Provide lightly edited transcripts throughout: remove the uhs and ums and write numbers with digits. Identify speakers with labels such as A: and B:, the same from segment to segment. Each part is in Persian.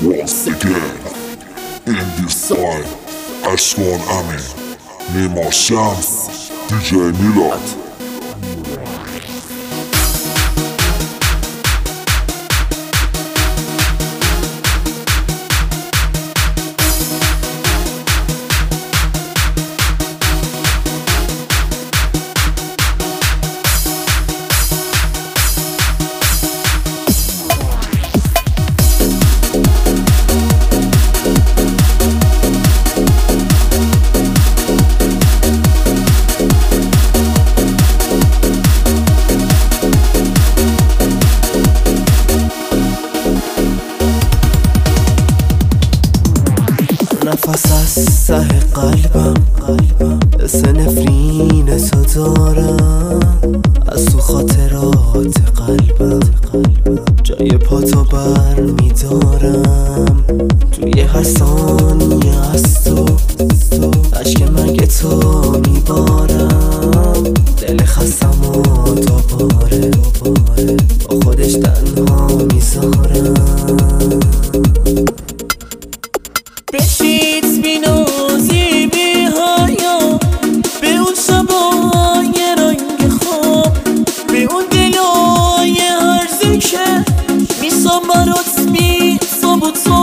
A: once again. In this side, Ashkan Amin, Nima Shams, DJ Milad.
B: نفس از ته قلبم حس نفرین تو دارم، از تو خاطرات قلبم جای پا تو بر میدارم. توی هر ثانیه از تو عشق مرگ تو میبارم. دل خستم و دوباره با خودش تنها میذارم.
C: بشید بینازی بیهایا به اون شبای رنگ خواب، به اون دلای هرزی که میسام برات میساب و تو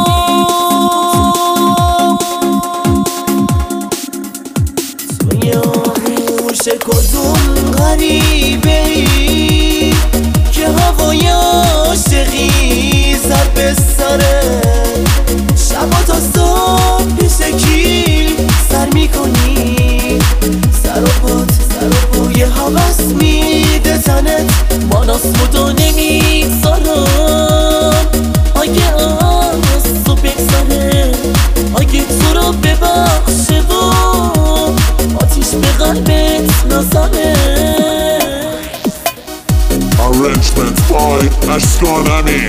C: توی آغوش کدوم غریبه ای که هوای عاشقی زد به سره. شبا تا صبح پیش کی سر میکنی، سر و پای حوث میده تنت. ماناس مدو نمیذارم اگه از تو بگذره، اگه تو رو ببخشه و آتیش به قلبت نزنه.
A: Arrangement by Ashkan Amin.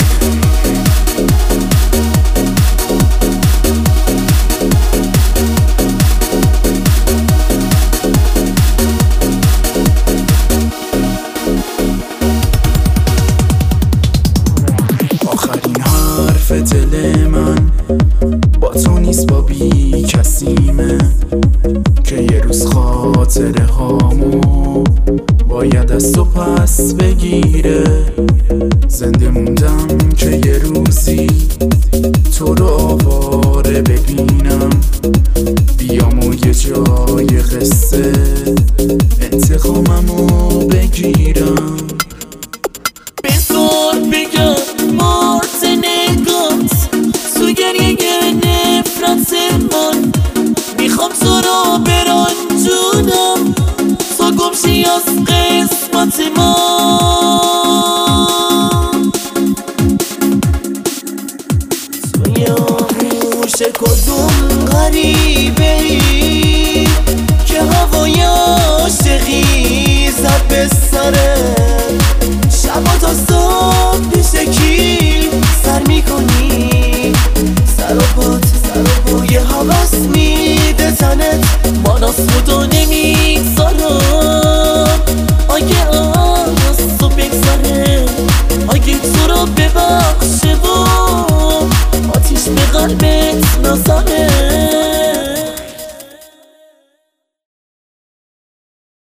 D: آخرین حرف دل من با تو نیست، با بی کسیمه که یه روز خاطره هامو باید از تو پس بگیره. زنده موندم که یه روزی تو رو آواره ببینم، بیام و یه جای قصه انتقاممو بگیرم.
C: بزار بگم مارت نگات تو گریه نفرت من، میخوام تو رو برانجونم تا گمشی از قسمت من.